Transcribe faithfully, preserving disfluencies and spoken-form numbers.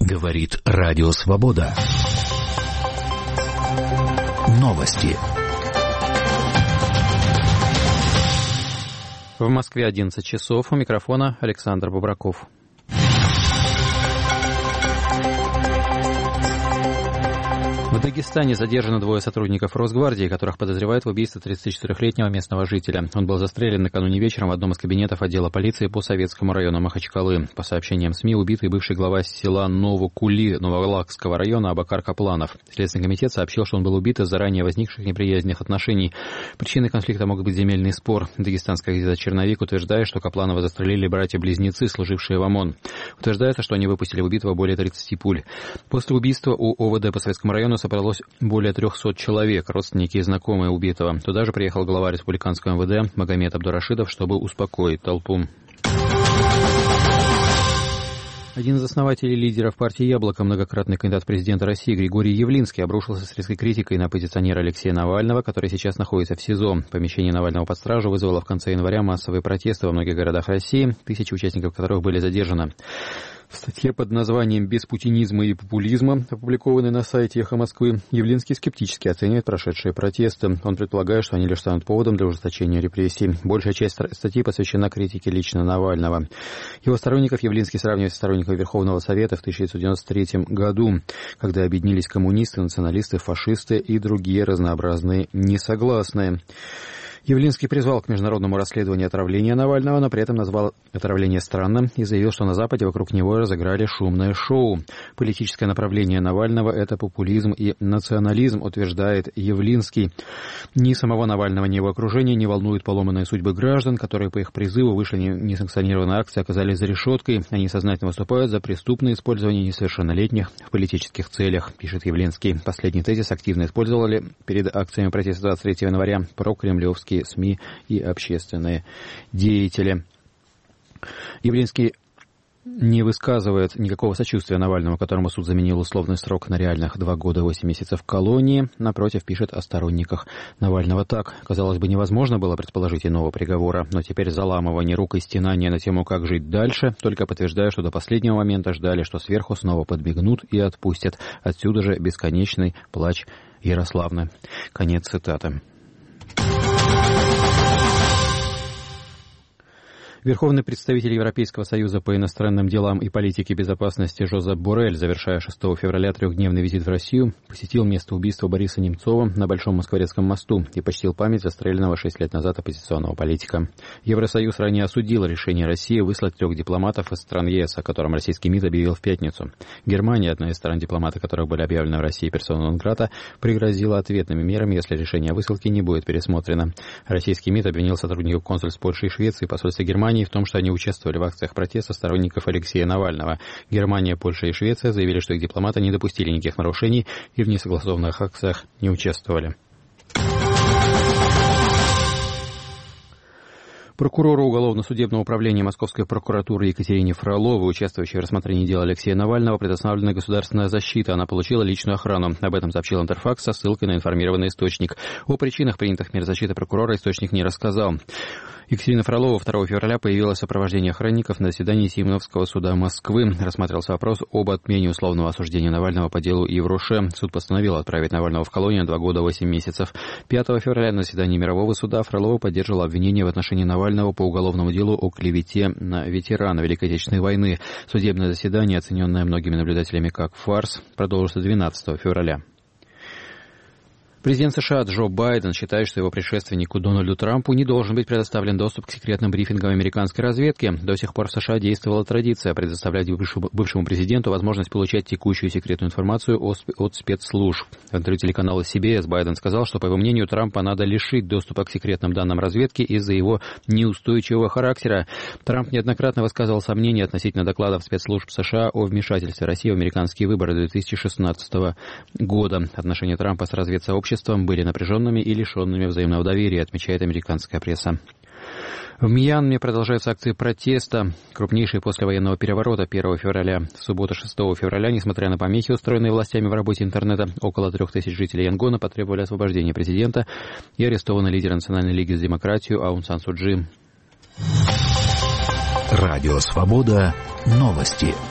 Говорит Радио Свобода. Новости. В Москве одиннадцать часов. У микрофона Александр Бубраков. В Дагестане задержаны двое сотрудников Росгвардии, которых подозревают в убийстве тридцатичетырёхлетнего местного жителя. Он был застрелен накануне вечером в одном из кабинетов отдела полиции по Советскому району Махачкалы. По сообщениям СМИ, убитый бывший глава села Новокули Новолакского района Абакар Капланов. Следственный комитет сообщил, что он был убит из-за ранее возникших неприязненных отношений. Причиной конфликта мог быть земельный спор. Дагестанская газета «Черновик» утверждает, что Капланова застрелили братья-близнецы, служившие в ОМОН. Утверждается, что они выпустили в убитого более тридцати пуль. После убийства у ОВД по Советскому району собралось более трехсот человек, родственники и знакомые убитого. Туда же приехал глава республиканского МВД Магомед Абдурашидов, чтобы успокоить толпу. Один из основателей лидеров партии «Яблоко», многократный кандидат в президенты России Григорий Явлинский, обрушился с резкой критикой на оппозиционера Алексея Навального, который сейчас находится в СИЗО. Помещение Навального под стражу вызвало в конце января массовые протесты во многих городах России, тысячи участников которых были задержаны. В статье под названием «Без путинизма и популизма», опубликованной на сайте «Эхо Москвы», Явлинский скептически оценивает прошедшие протесты. Он предполагает, что они лишь станут поводом для ужесточения репрессий. Большая часть статьи посвящена критике лично Навального. Его сторонников Явлинский сравнивает с сторонниками Верховного Совета в тысяча девятьсот девяносто третьем году, когда объединились коммунисты, националисты, фашисты и другие разнообразные несогласные. Явлинский призвал к международному расследованию отравления Навального, но при этом назвал отравление странным и заявил, что на Западе вокруг него разыграли шумное шоу. Политическое направление Навального – это популизм и национализм, утверждает Явлинский. Ни самого Навального, ни его окружения не волнуют поломанные судьбы граждан, которые по их призыву вышли несанкционированные акции, оказались за решеткой. Они сознательно выступают за преступное использование несовершеннолетних в политических целях, пишет Явлинский. Последний тезис активно использовали перед акциями протеста двадцать третьего января прокремлевские СМИ и общественные деятели. Явлинский не высказывает никакого сочувствия Навальному, которому суд заменил условный срок на реальных два года восемь месяцев в колонии. Напротив, пишет о сторонниках Навального так. Казалось бы, невозможно было предположить иного приговора, но теперь заламывание рук и стенания на тему, как жить дальше, только подтверждаю, что до последнего момента ждали, что сверху снова подмигнут и отпустят. Отсюда же бесконечный плач Ярославны. Конец цитаты. Верховный представитель Европейского союза по иностранным делам и политике безопасности Жозеп Боррель, завершая шестого февраля трехдневный визит в Россию, посетил место убийства Бориса Немцова на Большом Москворецком мосту и почтил память застреленного шесть лет назад оппозиционного политика. Евросоюз ранее осудил решение России выслать трех дипломатов из стран ЕС, о котором российский МИД объявил в пятницу. Германия, одна из стран, дипломаты которых были объявлены в России персона нон-грата, пригрозила ответными мерами, если решение о высылке не будет пересмотрено. Российский МИД обвинил сотрудников консульств Польши и Швеции и посольства Германии в том, что они участвовали в акциях протеста сторонников Алексея Навального. Германия, Польша и Швеция заявили, что их дипломаты не допустили никаких нарушений и в несогласованных акциях не участвовали. Прокурору уголовно-судебного управления Московской прокуратуры Екатерине Фроловой, участвующей в рассмотрении дела Алексея Навального, предоставлена государственная защита. Она получила личную охрану. Об этом сообщил Интерфакс со ссылкой на информированный источник. О причинах принятых мер защиты прокурора источник не рассказал. Екатерина Фролова второго февраля появилась в сопровождении охранников на заседании Симоновского суда Москвы. Рассматривался вопрос об отмене условного осуждения Навального по делу Евруше. Суд постановил отправить Навального в колонию на два года восемь месяцев. пятого февраля на заседании Мирового суда Фролова поддержала обвинение в отношении Навального по уголовному делу о клевете на ветерана Великой Отечественной войны. Судебное заседание, оцененное многими наблюдателями как фарс, продолжится двенадцатого февраля. Президент США Джо Байден считает, что его предшественнику Дональду Трампу не должен быть предоставлен доступ к секретным брифингам американской разведки. До сих пор в США действовала традиция предоставлять бывшему президенту возможность получать текущую секретную информацию от спецслужб. В интервью телеканала си би эс Байден сказал, что, по его мнению, Трампа надо лишить доступа к секретным данным разведки из-за его неустойчивого характера. Трамп неоднократно высказывал сомнения относительно докладов спецслужб США о вмешательстве России в американские выборы две тысячи шестнадцатого года. Отношения Трампа с разведсообществом были напряженными и лишенными взаимного доверия, отмечает американская пресса. В Мьянме продолжаются акции протеста, крупнейшие после военного переворота первого февраля. В субботу шестого февраля, несмотря на помехи, устроенные властями в работе интернета, около трех тысяч жителей Янгона потребовали освобождения президента и арестованы лидер Национальной лиги за демократию Аун Сан Су Чжи. Радио Свобода. Новости.